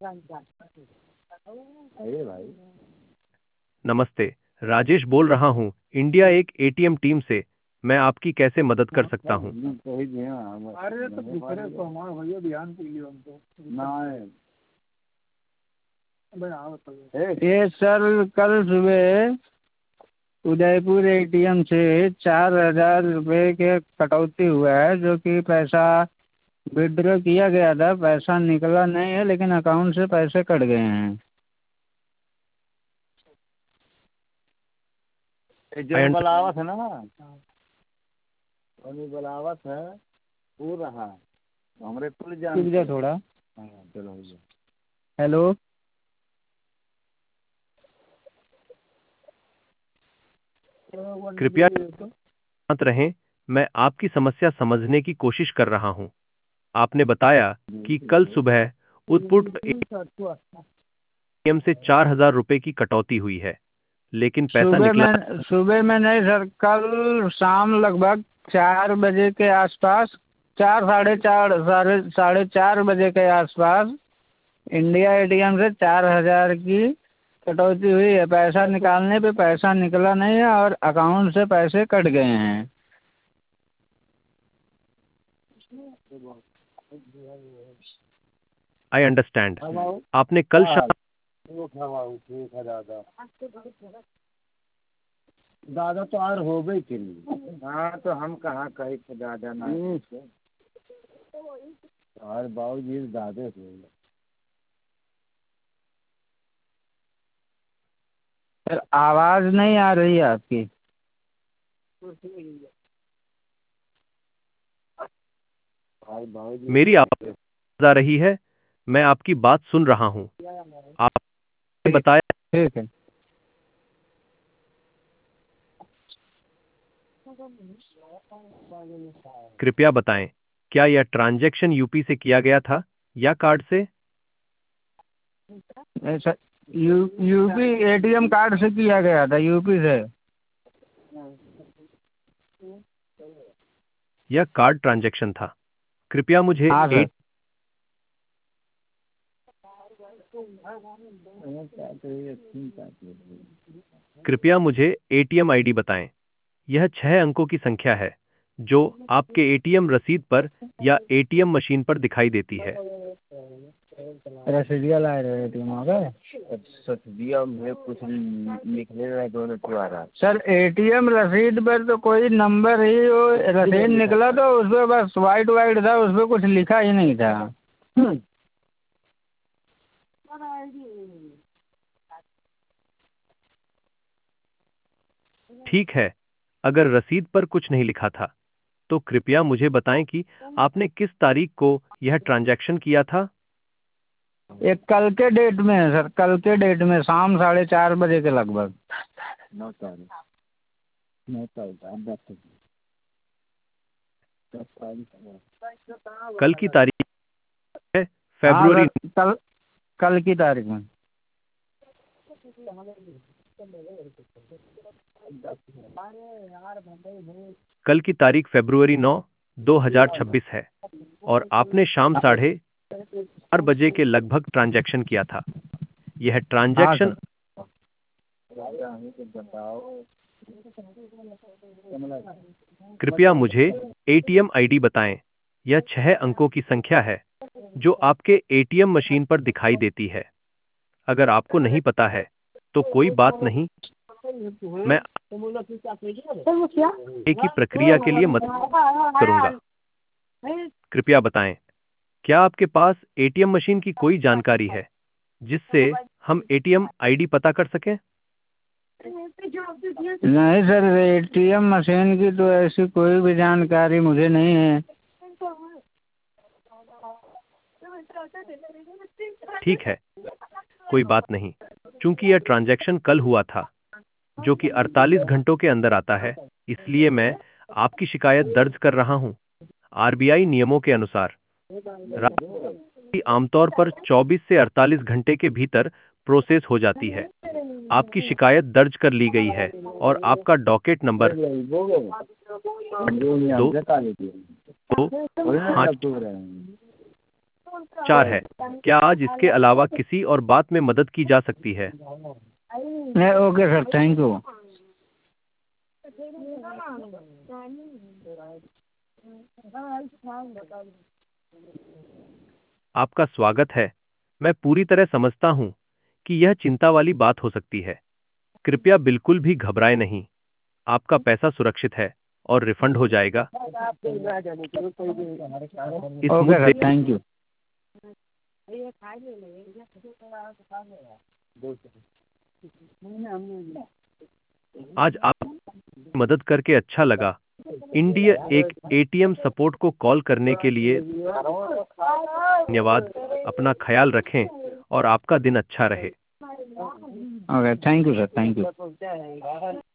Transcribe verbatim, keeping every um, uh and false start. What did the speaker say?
अरे भाई नमस्ते, राजेश बोल रहा हूँ इंडिया एक एटीएम टीम से। मैं आपकी कैसे मदद कर सकता हूँ? सही दिया। अरे तो दूसरे को हमारा भैया ध्यान दीजिए हमको ना है। ये सर कल सुबह उदयपुर एटीएम से चार हजार रुपये के कटौती हुआ है, जो कि पैसा विड्रॉ किया गया था, पैसा निकला नहीं है, लेकिन अकाउंट से पैसे कट गए हैं। I जो understand. बलावत है ना, जो बलावत है वो रहा हमरे कुल जान थोड़ा। हाँ, चलो भैया। हेलो कृपया शांत रहें, मैं आपकी समस्या समझने की कोशिश कर रहा हूँ। आपने बताया कि कल सुबह उत्पुट एटीएम से चार हजार रुपये की कटौती हुई है, लेकिन पैसा सुबह निकला। में सुबह में नहीं सर, कल शाम लगभग चार बजे के आसपास, चार साढ़े चार साढ़े साढ़े चार बजे के आसपास इंडिया एटीएम से चार हजार की कटौती हुई है। पैसा निकालने पे पैसा निकला नहीं है और अकाउंट से पैसे कट गए हैं। I understand. आपने कल शाम दादा तो और हो गई थी। हाँ तो हम कहाँ कहे थे दादा ना, और बाबू जी दादे थे। सर आवाज नहीं आ रही है आपकी। मेरी आवाज आ रही है, मैं आपकी बात सुन रहा हूँ। आपने बताया। ठीक है। कृपया बताएं, क्या यह ट्रांजैक्शन यूपी से किया गया था या कार्ड से? Sir you UPI ATM card से किया गया था, यूपी से। यह कार्ड ट्रांजैक्शन था। कृपया मुझे हाँ सर। एट कृपया मुझे एटीएम आईडी बताएं। यह छह अंकों की संख्या है जो आपके एटीएम रसीद पर या एटीएम मशीन पर दिखाई देती है। रसीदिया लाए रहे एटीएम आ गए। रसीदिया में कुछ लिखने रहे दोनों तुम्हारा। सर एटीएम रसीद पर तो कोई नंबर ही वो रसीद निकला, तो उस पर बस वाइट वाइट था, उस पर कुछ लिखा ही नहीं था। ठीक है, अगर रसीद पर कुछ नहीं लिखा था, तो कृपया मुझे बताएं कि आपने किस तारीख को यह ट्रांजैक्शन किया था। एक कल के डेट में है सर, कल के डेट में शाम साढ़े चार बजे के लगभग। नौ तारीख नौ तारीख कल की तारीख है हाँ फरवरी। सर, कल कल की तारीख में। कल की तारीख फरवरी नौ दो हजार छब्बीस है और आपने शाम साढ़े चार बजे के लगभग ट्रांजैक्शन किया था। यह हाँ ट्रांजैक्शन। सर। कृपया मुझे एटीएम आईडी बताएं। यह छह अंकों की संख्या है जो आपके एटीएम मशीन पर दिखाई देती है। अगर आपको नहीं पता है तो कोई बात नहीं, मैं एक ही प्रक्रिया के लिए मदद करूंगा। कृपया बताएं, क्या आपके पास एटीएम मशीन की कोई जानकारी है जिससे हम एटीएम आईडी पता कर सकें? नहीं सर, एटीएम मशीन की तो ऐसी कोई भी जानकारी मुझे नहीं है। ठीक है, कोई बात नहीं। चूंकि यह ट्रांजैक्शन कल हुआ था, जो कि अड़तालीस घंटों के अंदर आता है, इसलिए मैं आपकी शिकायत दर्ज कर रहा हूं। आरबीआई नियमों के अनुसार राशि आमतौर पर चौबीस से अड़तालीस घंटे के भीतर प्रोसेस हो जाती है। आपकी शिकायत दर्ज कर ली गई है और आपका डॉकेट नंबर दो दो पाँच चार है। क्या आज इसके अलावा किसी और बात में मदद की जा सकती है? नहीं, ओके सर, थैंक यू। आपका स्वागत है। मैं पूरी तरह समझता हूं कि यह चिंता वाली बात हो सकती है। कृपया बिल्कुल भी घबराएं नहीं। आपका पैसा सुरक्षित है और रिफंड हो जाएगा। इस ओके मुद्दे सर, थैंक यू। आज आप मदद करके अच्छा लगा। इंडिया एक एटीएम सपोर्ट को कॉल करने के लिए धन्यवाद। अपना ख्याल रखें और आपका दिन अच्छा रहे। Okay, thank you sir, thank you.